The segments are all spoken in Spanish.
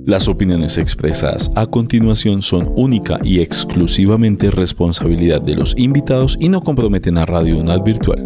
Las opiniones expresadas a continuación son única y exclusivamente responsabilidad de los invitados y no comprometen a Radio UNAD Virtual.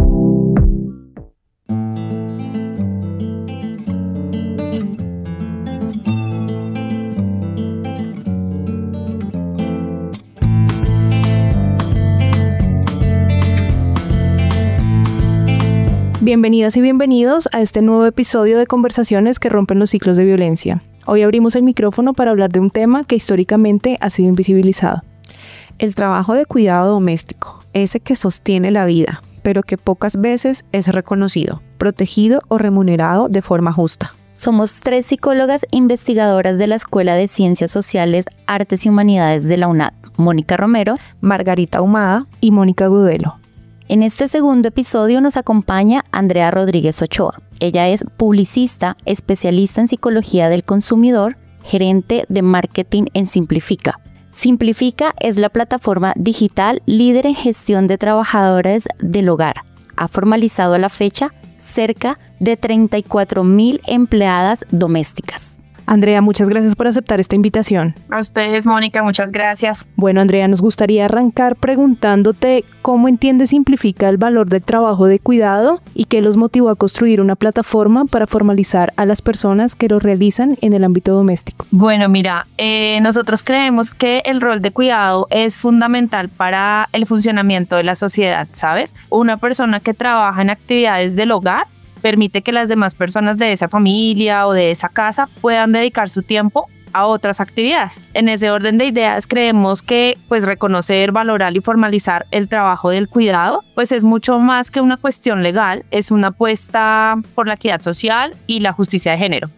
Bienvenidas y bienvenidos a este nuevo episodio de Conversaciones que rompen los ciclos de violencia. Hoy abrimos el micrófono para hablar de un tema que históricamente ha sido invisibilizado. El trabajo de cuidado doméstico, ese que sostiene la vida, pero que pocas veces es reconocido, protegido o remunerado de forma justa. Somos 3 psicólogas investigadoras de la Escuela de Ciencias Sociales, Artes y Humanidades de la UNAD, Mónica Romero, Margarita Ahumada y Mónica Gudelo. En este segundo episodio nos acompaña Andrea Rodríguez Ochoa. Ella es publicista, especialista en psicología del consumidor, gerente de marketing en Simplifica. Simplifica es la plataforma digital líder en gestión de trabajadores del hogar. Ha formalizado a la fecha cerca de 34,000 empleadas domésticas. Andrea, muchas gracias por aceptar esta invitación. A ustedes, Mónica, muchas gracias. Bueno, Andrea, nos gustaría arrancar preguntándote cómo entiende Simplifica el valor del trabajo de cuidado y qué los motivó a construir una plataforma para formalizar a las personas que lo realizan en el ámbito doméstico. Bueno, mira, nosotros creemos que el rol de cuidado es fundamental para el funcionamiento de la sociedad, ¿sabes? Una persona que trabaja en actividades del hogar permite que las demás personas de esa familia o de esa casa puedan dedicar su tiempo a otras actividades. En ese orden de ideas creemos que reconocer, valorar y formalizar el trabajo del cuidado es mucho más que una cuestión legal, es una apuesta por la equidad social y la justicia de género.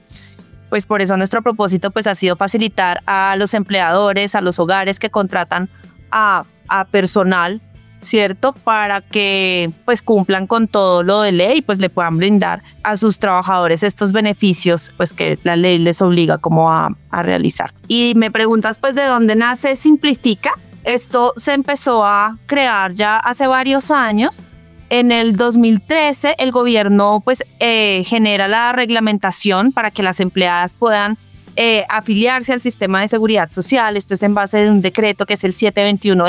Por eso nuestro propósito ha sido facilitar a los empleadores, a los hogares que contratan a personal, ¿cierto? Para que cumplan con todo lo de ley y le puedan brindar a sus trabajadores estos beneficios que la ley les obliga como a realizar. Y me preguntas de dónde nace Simplifica. Esto se empezó a crear ya hace varios años. En el 2013 el gobierno genera la reglamentación para que las empleadas puedan afiliarse al sistema de seguridad social. Esto es en base de un decreto que es el 721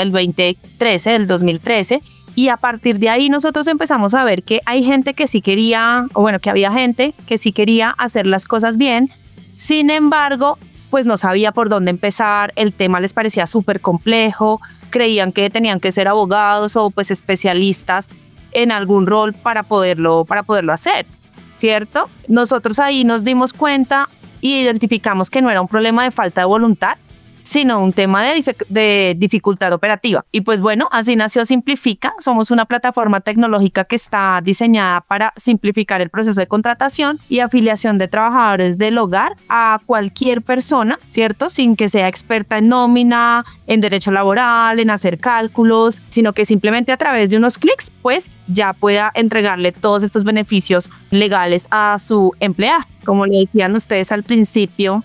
del 2013. Y a partir de ahí nosotros empezamos a ver que hay gente que sí quería, que había gente que sí quería hacer las cosas bien. Sin embargo, no sabía por dónde empezar. El tema les parecía súper complejo. Creían que tenían que ser abogados o especialistas en algún rol para poderlo hacer, ¿cierto? Nosotros ahí nos dimos cuenta y identificamos que no era un problema de falta de voluntad, sino un tema de dificultad operativa. Y así nació Simplifica. Somos una plataforma tecnológica que está diseñada para simplificar el proceso de contratación y afiliación de trabajadores del hogar a cualquier persona, ¿cierto? Sin que sea experta en nómina, en derecho laboral, en hacer cálculos, sino que simplemente a través de unos clics, ya pueda entregarle todos estos beneficios legales a su empleado. Como le decían ustedes al principio,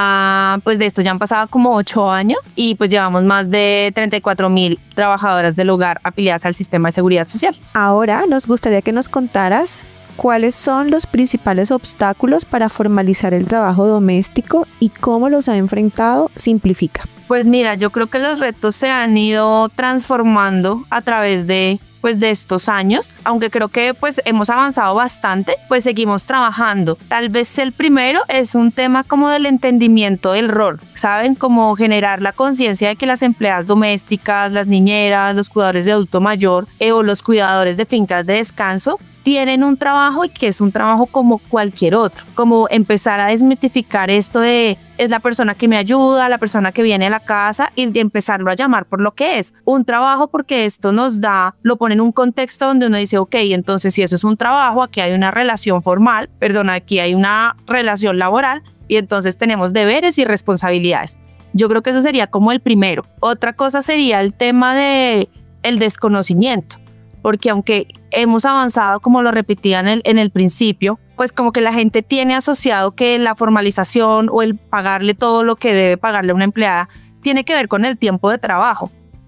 ya de esto ya han pasado como 8 años y llevamos más de 34,000 trabajadoras del hogar afiliadas al sistema de seguridad social. Ahora nos gustaría que nos contaras cuáles son los principales obstáculos para formalizar el trabajo doméstico y cómo los ha enfrentado Simplifica. Mira, yo creo que los retos se han ido transformando a través de estos años, aunque creo que hemos avanzado bastante, seguimos trabajando. Tal vez el primero es un tema como del entendimiento del rol, ¿saben? Como generar la conciencia de que las empleadas domésticas, las niñeras, los cuidadores de adulto mayor o los cuidadores de fincas de descanso tienen un trabajo y que es un trabajo como cualquier otro, como empezar a desmitificar esto de es la persona que me ayuda, la persona que viene a la casa y de empezarlo a llamar por lo que es un trabajo, porque esto lo pone en un contexto donde uno dice, ok, entonces si eso es un trabajo, aquí hay una relación formal, aquí hay una relación laboral y entonces tenemos deberes y responsabilidades. Yo creo que eso sería como el primero. Otra cosa sería el tema de el desconocimiento. Porque aunque hemos avanzado, como lo repetía en el principio, como que la gente tiene asociado que la formalización o el pagarle todo lo que debe pagarle a una empleada tiene que ver con el tiempo de trabajo.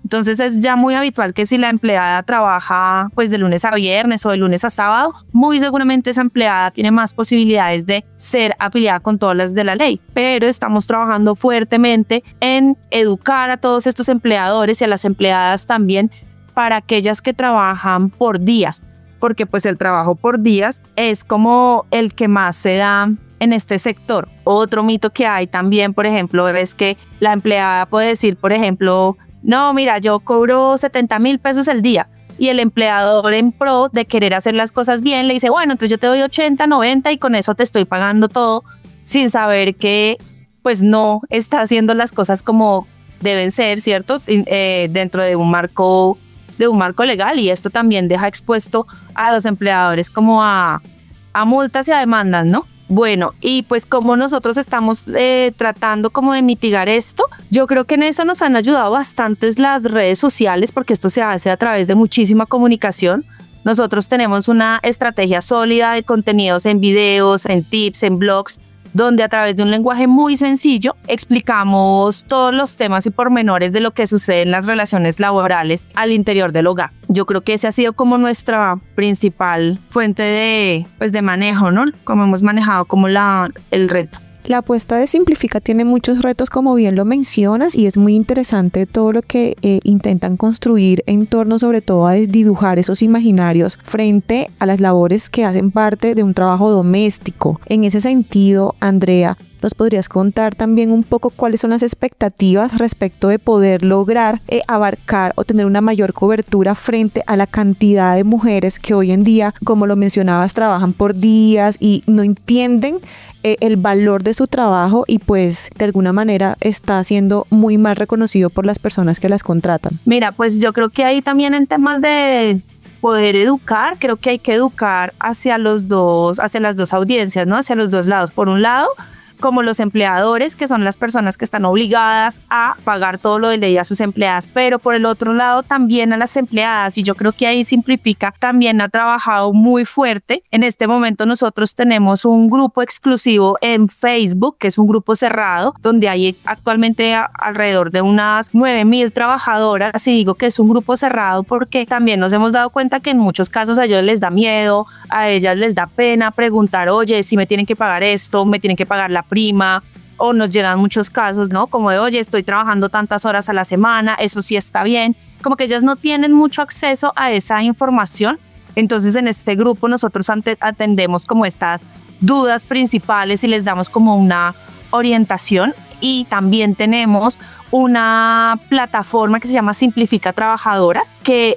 Entonces es ya muy habitual que si la empleada trabaja pues de lunes a viernes o de lunes a sábado, muy seguramente esa empleada tiene más posibilidades de ser afiliada con todas las de la ley. Pero estamos trabajando fuertemente en educar a todos estos empleadores y a las empleadas también para aquellas que trabajan por días, porque pues el trabajo por días es como el que más se da en este sector. Otro mito que hay también, por ejemplo, es que la empleada puede decir, por ejemplo, no, mira, yo cobro 70,000 pesos el día, y el empleador en pro de querer hacer las cosas bien le dice, bueno, entonces yo te doy 80, 90 y con eso te estoy pagando todo, sin saber que pues no está haciendo las cosas como deben ser, ¿cierto? Dentro de un marco legal, y esto también deja expuesto a los empleadores como a multas y a demandas, ¿no? Bueno, y pues como nosotros estamos tratando como de mitigar esto, yo creo que en eso nos han ayudado bastantes las redes sociales, porque esto se hace a través de muchísima comunicación. Nosotros tenemos una estrategia sólida de contenidos en videos, en tips, en blogs, donde a través de un lenguaje muy sencillo explicamos todos los temas y pormenores de lo que sucede en las relaciones laborales al interior del hogar. Yo creo que ese ha sido como nuestra principal fuente de manejo, ¿no? Como hemos manejado como el reto. La apuesta de Simplifica tiene muchos retos, como bien lo mencionas, y es muy interesante todo lo que intentan construir en torno sobre todo a desdibujar esos imaginarios frente a las labores que hacen parte de un trabajo doméstico. En ese sentido, Andrea, ¿nos podrías contar también un poco cuáles son las expectativas respecto de poder lograr abarcar o tener una mayor cobertura frente a la cantidad de mujeres que hoy en día, como lo mencionabas, trabajan por días y no entienden el valor de su trabajo y pues de alguna manera está siendo muy mal reconocido por las personas que las contratan? Mira, pues yo creo que ahí también en temas de poder educar, creo que hay que educar hacia las dos audiencias, ¿no? Hacia los dos lados. Por un lado, como los empleadores, que son las personas que están obligadas a pagar todo lo de ley a sus empleadas, pero por el otro lado también a las empleadas, y yo creo que ahí Simplifica también ha trabajado muy fuerte. En este momento nosotros tenemos un grupo exclusivo en Facebook, que es un grupo cerrado, donde hay actualmente alrededor de unas 9,000 trabajadoras, y digo que es un grupo cerrado porque también nos hemos dado cuenta que en muchos casos a ellos les da miedo, a ellas les da pena preguntar, oye, si me tienen que pagar esto, me tienen que pagar la prima, o nos llegan muchos casos, ¿no? Como de, oye, estoy trabajando tantas horas a la semana, eso sí está bien. Como que ellas no tienen mucho acceso a esa información. Entonces en este grupo nosotros atendemos como estas dudas principales y les damos como una orientación. Y también tenemos una plataforma que se llama Simplifica Trabajadoras, que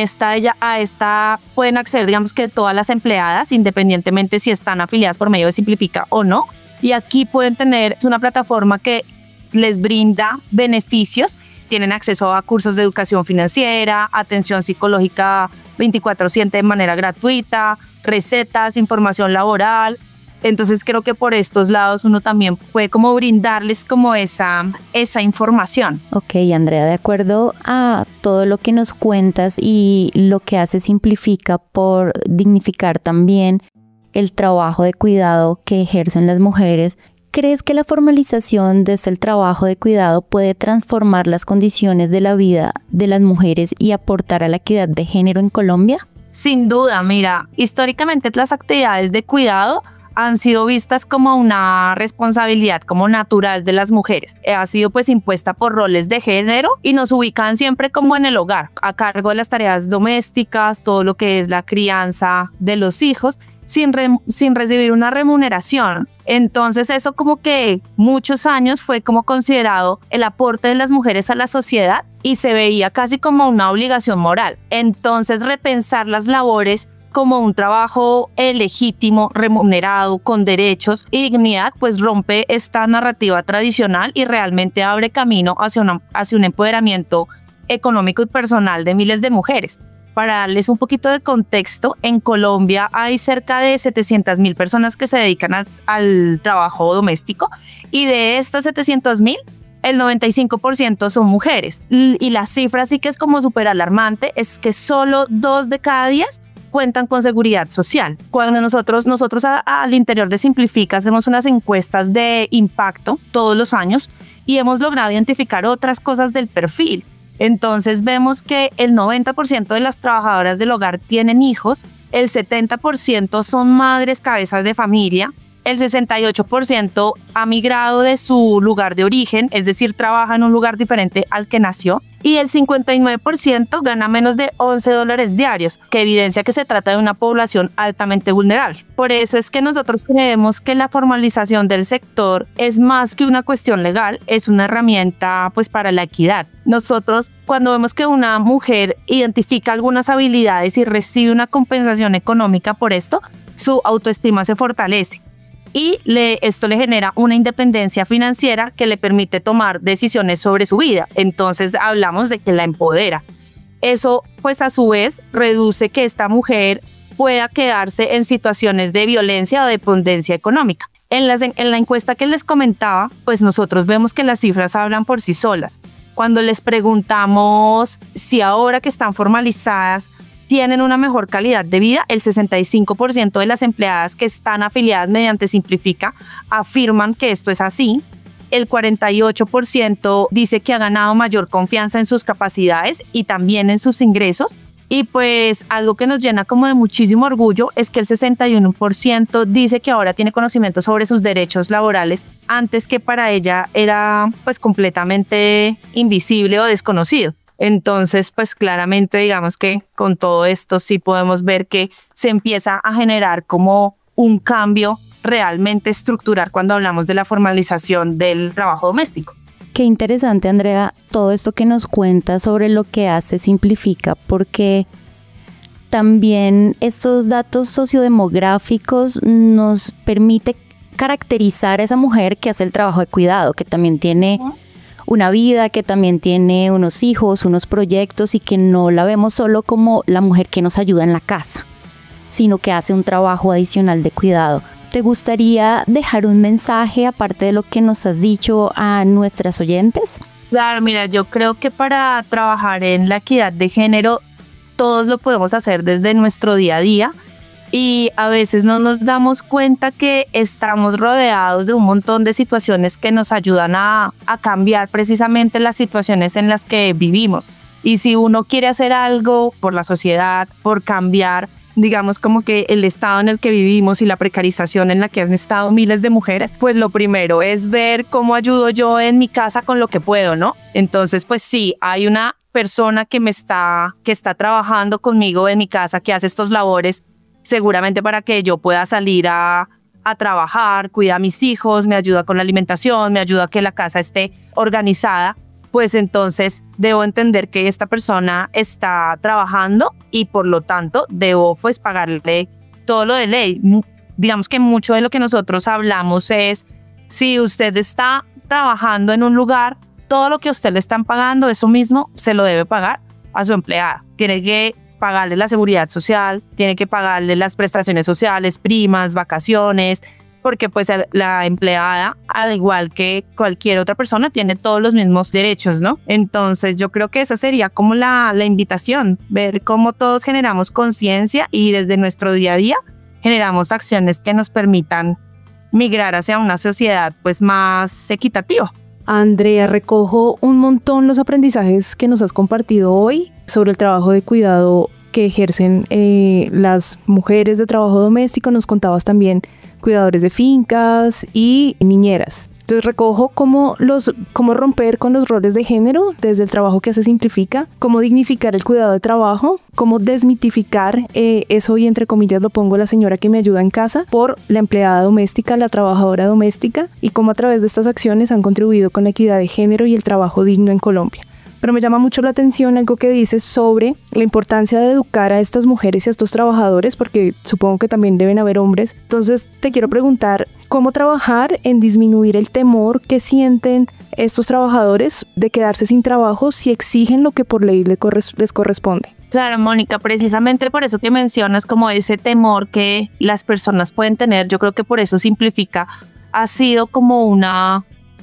a esta pueden acceder, digamos que todas las empleadas, independientemente si están afiliadas por medio de Simplifica o no. Y aquí pueden tener una plataforma que les brinda beneficios. Tienen acceso a cursos de educación financiera, atención psicológica 24/7 de manera gratuita, recetas, información laboral. Entonces creo que por estos lados uno también puede como brindarles como esa información. Ok, Andrea, de acuerdo a todo lo que nos cuentas y lo que hace Simplifica por dignificar también el trabajo de cuidado que ejercen las mujeres, ¿crees que la formalización desde el trabajo de cuidado puede transformar las condiciones de la vida de las mujeres y aportar a la equidad de género en Colombia? Sin duda, mira, históricamente las actividades de cuidado han sido vistas como una responsabilidad como natural de las mujeres. Ha sido pues impuesta por roles de género y nos ubican siempre como en el hogar, a cargo de las tareas domésticas, todo lo que es la crianza de los hijos, sin recibir una remuneración. Entonces eso como que muchos años fue como considerado el aporte de las mujeres a la sociedad y se veía casi como una obligación moral. Entonces repensar las labores como un trabajo legítimo, remunerado, con derechos y dignidad, pues rompe esta narrativa tradicional y realmente abre camino hacia un empoderamiento económico y personal de miles de mujeres. Para darles un poquito de contexto, en Colombia hay cerca de 700,000 personas que se dedican al trabajo doméstico, y de estas 700,000, el 95% son mujeres. Y la cifra sí que es como súper alarmante, es que solo 2 de cada 10 cuentan con seguridad social. Cuando nosotros al interior de Simplifica hacemos unas encuestas de impacto todos los años y hemos logrado identificar otras cosas del perfil. Entonces vemos que el 90% de las trabajadoras del hogar tienen hijos, el 70% son madres cabezas de familia, el 68% ha migrado de su lugar de origen, es decir, trabaja en un lugar diferente al que nació, y el 59% gana menos de $11 diarios, que evidencia que se trata de una población altamente vulnerable. Por eso es que nosotros creemos que la formalización del sector es más que una cuestión legal, es una herramienta pues para la equidad. Nosotros, cuando vemos que una mujer identifica algunas habilidades y recibe una compensación económica por esto, su autoestima se fortalece. Y esto le genera una independencia financiera que le permite tomar decisiones sobre su vida. Entonces hablamos de que la empodera. Eso pues a su vez reduce que esta mujer pueda quedarse en situaciones de violencia o dependencia económica. En la encuesta que les comentaba, pues nosotros vemos que las cifras hablan por sí solas. Cuando les preguntamos si ahora que están formalizadas tienen una mejor calidad de vida, el 65% de las empleadas que están afiliadas mediante Simplifica afirman que esto es así. El 48% dice que ha ganado mayor confianza en sus capacidades y también en sus ingresos. Y pues algo que nos llena como de muchísimo orgullo es que el 61% dice que ahora tiene conocimiento sobre sus derechos laborales, antes que para ella era pues completamente invisible o desconocido. Entonces, pues claramente digamos que con todo esto sí podemos ver que se empieza a generar como un cambio realmente estructural cuando hablamos de la formalización del trabajo doméstico. Qué interesante, Andrea, todo esto que nos cuenta sobre lo que hace Simplifica, porque también estos datos sociodemográficos nos permite caracterizar a esa mujer que hace el trabajo de cuidado, que también tiene una vida, que también tiene unos hijos, unos proyectos y que no la vemos solo como la mujer que nos ayuda en la casa, sino que hace un trabajo adicional de cuidado. ¿Te gustaría dejar un mensaje, aparte de lo que nos has dicho, a nuestras oyentes? Claro, mira, yo creo que para trabajar en la equidad de género, todos lo podemos hacer desde nuestro día a día. Y a veces no nos damos cuenta que estamos rodeados de un montón de situaciones que nos ayudan a cambiar precisamente las situaciones en las que vivimos. Y si uno quiere hacer algo por la sociedad, por cambiar, digamos como que el estado en el que vivimos y la precarización en la que han estado miles de mujeres, pues lo primero es ver cómo ayudo yo en mi casa con lo que puedo, ¿no? Entonces, pues sí, hay una persona que está trabajando conmigo en mi casa, que hace estos labores, seguramente para que yo pueda salir a trabajar, cuida a mis hijos, me ayuda con la alimentación, me ayuda a que la casa esté organizada, pues entonces debo entender que esta persona está trabajando y por lo tanto debo pues pagarle todo lo de ley. Digamos que mucho de lo que nosotros hablamos es, si usted está trabajando en un lugar, todo lo que a usted le están pagando, eso mismo se lo debe pagar a su empleada. Tiene que pagarle la seguridad social, tiene que pagarle las prestaciones sociales, primas, vacaciones, porque pues la empleada, al igual que cualquier otra persona, tiene todos los mismos derechos, ¿no? Entonces yo creo que esa sería como la invitación, ver cómo todos generamos conciencia y desde nuestro día a día generamos acciones que nos permitan migrar hacia una sociedad pues más equitativa. Andrea, recojo un montón los aprendizajes que nos has compartido hoy sobre el trabajo de cuidado que ejercen las mujeres de trabajo doméstico. Nos contabas también cuidadores de fincas y niñeras. Entonces recojo cómo romper con los roles de género desde el trabajo que hace Simplifica, cómo dignificar el cuidado de trabajo, cómo desmitificar eso, y entre comillas lo pongo, la señora que me ayuda en casa, por la empleada doméstica, la trabajadora doméstica, y cómo a través de estas acciones han contribuido con la equidad de género y el trabajo digno en Colombia. Pero me llama mucho la atención algo que dices sobre la importancia de educar a estas mujeres y a estos trabajadores, porque supongo que también deben haber hombres. Entonces te quiero preguntar, ¿cómo trabajar en disminuir el temor que sienten estos trabajadores de quedarse sin trabajo si exigen lo que por ley les corresponde? Claro, Mónica, precisamente por eso que mencionas como ese temor que las personas pueden tener, yo creo que por eso Simplifica ha sido como una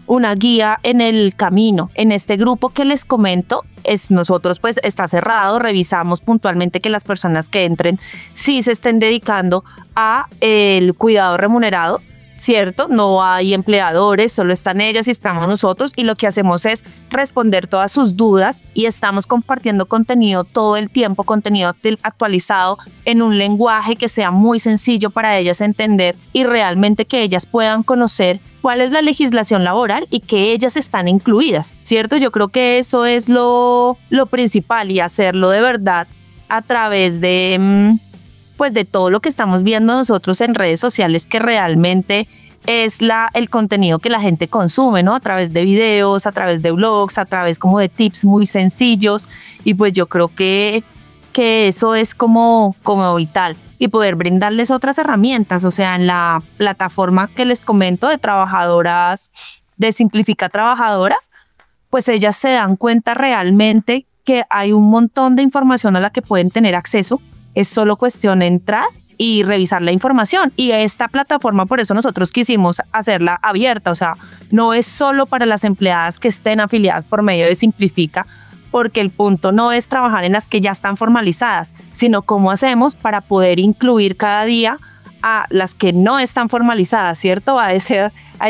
guía en el camino. En este grupo que les comento, nosotros pues está cerrado, revisamos puntualmente que las personas que entren sí se estén dedicando a el cuidado remunerado, ¿cierto? No hay empleadores, solo están ellas y estamos nosotros, y lo que hacemos es responder todas sus dudas y estamos compartiendo contenido todo el tiempo, contenido actualizado en un lenguaje que sea muy sencillo para ellas entender y realmente que ellas puedan conocer cuál es la legislación laboral y que ellas están incluidas, ¿cierto? Yo creo que eso es lo principal, y hacerlo de verdad a través de pues de todo lo que estamos viendo nosotros en redes sociales, que realmente es el contenido que la gente consume, ¿no? A través de videos, a través de blogs, a través como de tips muy sencillos, y pues yo creo que eso es como vital, y poder brindarles otras herramientas. O sea, en la plataforma que les comento de trabajadoras, de Simplifica Trabajadoras, pues ellas se dan cuenta realmente que hay un montón de información a la que pueden tener acceso. Es solo cuestión de entrar y revisar la información. Y esta plataforma, por eso nosotros quisimos hacerla abierta. O sea, no es solo para las empleadas que estén afiliadas por medio de Simplifica, porque el punto no es trabajar en las que ya están formalizadas, sino cómo hacemos para poder incluir cada día a las que no están formalizadas, ¿cierto? A ese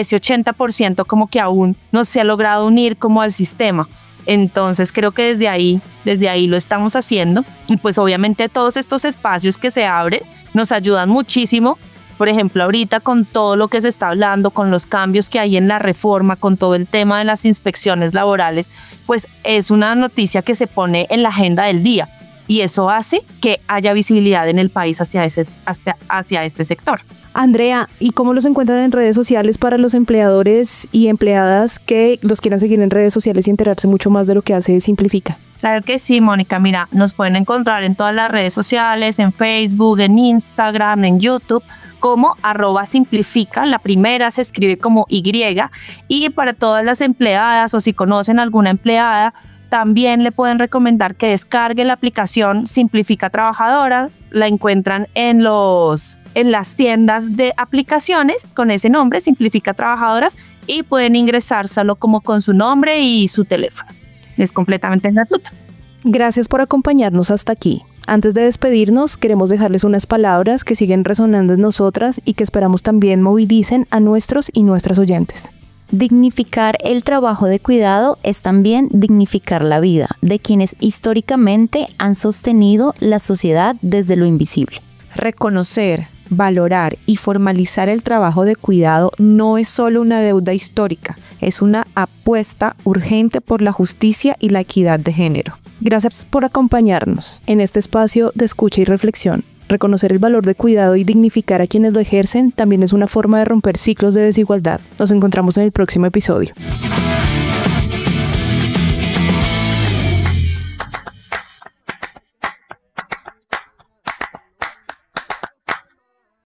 80% como que aún no se ha logrado unir como al sistema. Entonces creo que desde ahí lo estamos haciendo, y pues obviamente todos estos espacios que se abren nos ayudan muchísimo. Por ejemplo, ahorita con todo lo que se está hablando, con los cambios que hay en la reforma, con todo el tema de las inspecciones laborales, pues es una noticia que se pone en la agenda del día, y eso hace que haya visibilidad en el país hacia este sector. Andrea, ¿y cómo los encuentran en redes sociales para los empleadores y empleadas que los quieran seguir en redes sociales y enterarse mucho más de lo que hace Simplifica? Claro que sí, Mónica. Mira, nos pueden encontrar en todas las redes sociales, en Facebook, en Instagram, en YouTube, como @simplifica. La primera se escribe como Y, y para todas las empleadas, o si conocen alguna empleada, también le pueden recomendar que descargue la aplicación Simplifica Trabajadora. La encuentran en las tiendas de aplicaciones con ese nombre, Simplifica Trabajadoras, y pueden ingresar solo como con su nombre y su teléfono. Es completamente gratuito. Gracias por acompañarnos hasta aquí. Antes de despedirnos, queremos dejarles unas palabras que siguen resonando en nosotras y que esperamos también movilicen a nuestros y nuestras oyentes. Dignificar el trabajo de cuidado es también dignificar la vida de quienes históricamente han sostenido la sociedad desde lo invisible. Reconocer, valorar y formalizar el trabajo de cuidado no es solo una deuda histórica, es una apuesta urgente por la justicia y la equidad de género. Gracias por acompañarnos en este espacio de escucha y reflexión. Reconocer el valor de cuidado y dignificar a quienes lo ejercen también es una forma de romper ciclos de desigualdad. Nos encontramos en el próximo episodio.